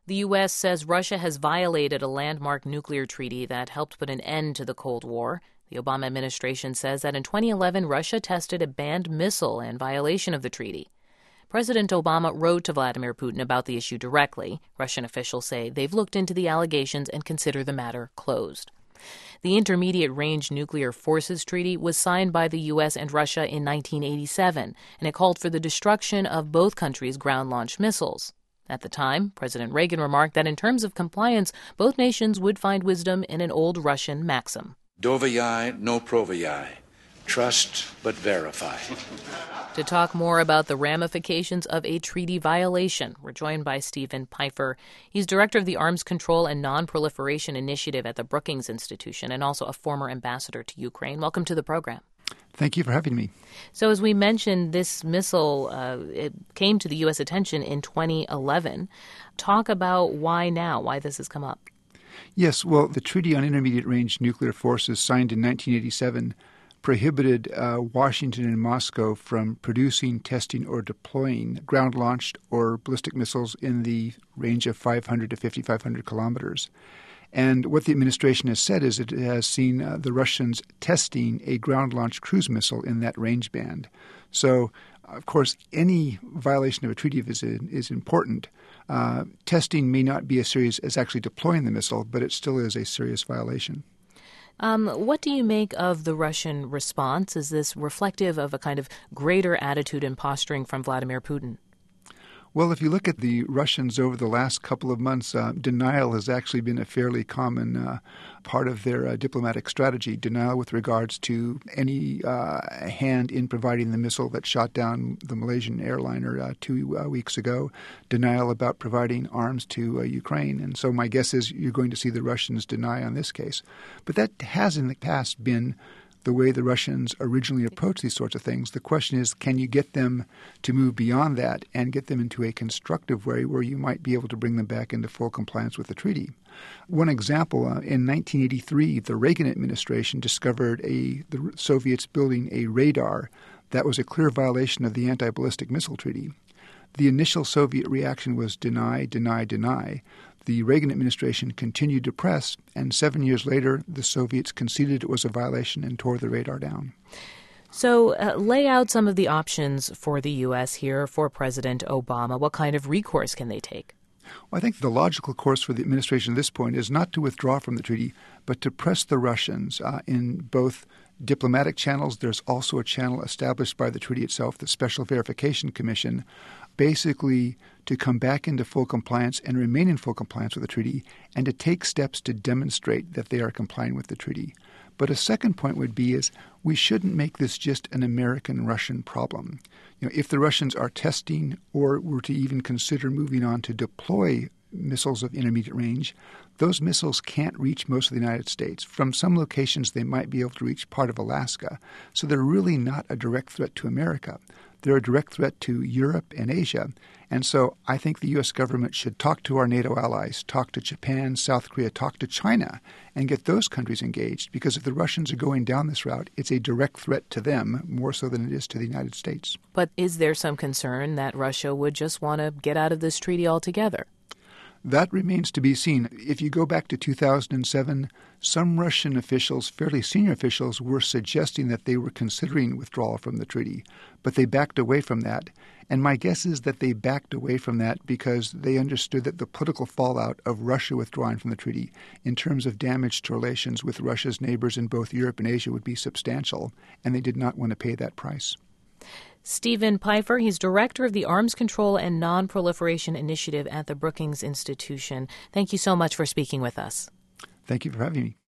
The U.S. says Russia has violated a landmark nuclear treaty that helped put an end to the Cold War. The Obama administration says that in 2011, Russia tested a banned missile in violation of the treaty. President Obama wrote to Vladimir Putin about the issue directly. Russian officials say they've looked into the allegations and consider the matter closed. The Intermediate Range Nuclear Forces Treaty was signed by the U.S. and Russia in 1987, and it called for the destruction of both countries' ground-launched missiles. At the time, President Reagan remarked that in terms of compliance, both nations would find wisdom in an old Russian maxim. Dovyai no provyai. Trust but verify. To talk more about the ramifications of a treaty violation, we're joined by Stephen Pifer. He's director of the Arms Control and Non-Proliferation Initiative at the Brookings Institution and also a former ambassador to Ukraine. Welcome to the program. Thank you for having me. So as we mentioned, this missile it came to the U.S. attention in 2011. Talk about why now, why this has come up. Yes, well, the Treaty on Intermediate Range Nuclear Forces signed in 1987 prohibited Washington and Moscow from producing, testing, or deploying ground-launched or ballistic missiles in the range of 500 to 5,500 kilometers. And what the administration has said is it has seen the Russians testing a ground-launched cruise missile in that range band. So, of course, any violation of a treaty is important. Testing may not be as serious as actually deploying the missile, but it still is a serious violation. What do you make of the Russian response? Is this reflective of a kind of greater attitude and posturing from Vladimir Putin? Well, if you look at the Russians over the last couple of months, denial has actually been a fairly common part of their diplomatic strategy. Denial with regards to any hand in providing the missile that shot down the Malaysian airliner 2 weeks ago. Denial about providing arms to Ukraine. And so my guess is you're going to see the Russians deny on this case. But that has in the past been the way the Russians originally approached these sorts of things. The question is, can you get them to move beyond that and get them into a constructive way where you might be able to bring them back into full compliance with the treaty? One example, in 1983, the Reagan administration discovered the Soviets building a radar that was a clear violation of the anti-ballistic missile treaty. The initial Soviet reaction was deny, deny, deny. The Reagan administration continued to press, and 7 years later, the Soviets conceded it was a violation and tore the radar down. So lay out some of the options for the U.S. here for President Obama. What kind of recourse can they take? Well, I think the logical course for the administration at this point is not to withdraw from the treaty, but to press the Russians in both diplomatic channels. There's also a channel established by the treaty itself, the Special Verification Commission, basically to come back into full compliance and remain in full compliance with the treaty and to take steps to demonstrate that they are complying with the treaty. But a second point would be is we shouldn't make this just an American-Russian problem. If the Russians are testing or were to even consider moving on to deploy missiles of intermediate range, those missiles can't reach most of the United States. From some locations, they might be able to reach part of Alaska. So they're really not a direct threat to America. They're a direct threat to Europe and Asia. And so I think the U.S. government should talk to our NATO allies, talk to Japan, South Korea, talk to China, and get those countries engaged. Because if the Russians are going down this route, it's a direct threat to them more so than it is to the United States. But is there some concern that Russia would just want to get out of this treaty altogether? That remains to be seen. If you go back to 2007, some Russian officials, fairly senior officials, were suggesting that they were considering withdrawal from the treaty, but they backed away from that. And my guess is that they backed away from that because they understood that the political fallout of Russia withdrawing from the treaty in terms of damage to relations with Russia's neighbors in both Europe and Asia would be substantial, and they did not want to pay that price. Stephen Pifer, he's director of the Arms Control and Non-Proliferation Initiative at the Brookings Institution. Thank you so much for speaking with us. Thank you for having me.